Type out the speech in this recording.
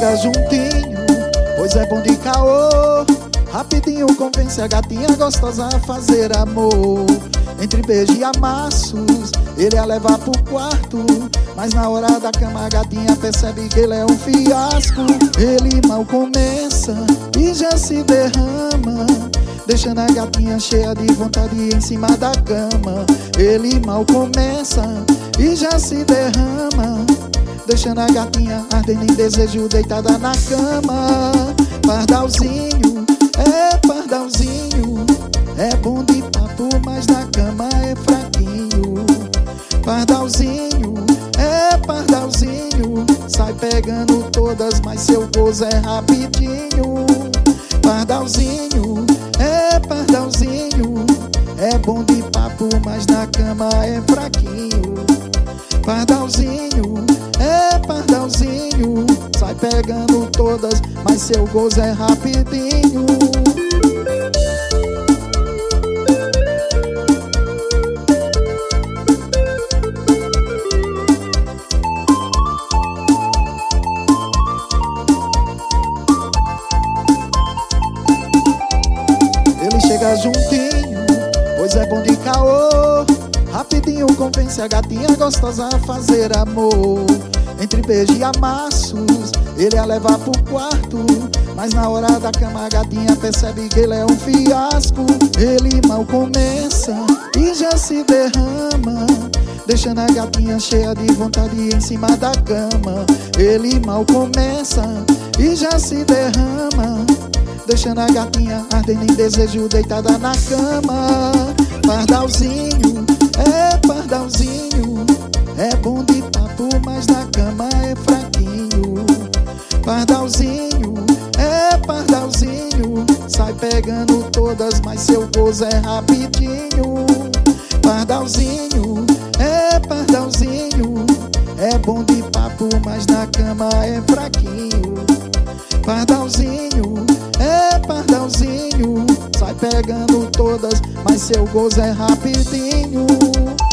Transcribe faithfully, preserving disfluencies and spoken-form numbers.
chega juntinho, pois é bom de caô. Rapidinho convence a gatinha gostosa a fazer amor. Entre beijo e amassos, ele a leva pro quarto, mas na hora da cama a gatinha percebe que ele é um fiasco. Ele mal começa e já se derrama, deixando a gatinha cheia de vontade em cima da cama. Ele mal começa e já se derrama, deixando a gatinha ardendo em desejo deitada na cama. Pardalzinho, é pardalzinho, é bom de papo, mas na cama é fraquinho. Pardalzinho, é pardalzinho, sai pegando todas, mas seu gozo é rapidinho. Pardalzinho, é pardalzinho, é bom de papo, mas na cama é fraquinho. Pardalzinho, é pardalzinho, sai pegando todas, mas seu gozo é rapidinho. Ele chega juntinho, pois é bom de caô. Rapidinho convence a gatinha gostosa a fazer amor. Entre beijo e amassos, ele a leva pro quarto, mas na hora da cama a gatinha percebe que ele é um fiasco. Ele mal começa e já se derrama, deixando a gatinha cheia de vontade em cima da cama. Ele mal começa e já se derrama, deixando a gatinha ardendo em desejo deitada na cama. Pardalzinho, é pardalzinho, é bom de papo, mas na cama é fraquinho. Pardalzinho, é pardalzinho, sai pegando todas, mas seu gozo é rapidinho. Pardalzinho, é pardalzinho, é bom de papo, mas na cama é fraquinho. Pardalzinho, é pardalzinho, sai pegando todas, mas seu gozo é rapidinho.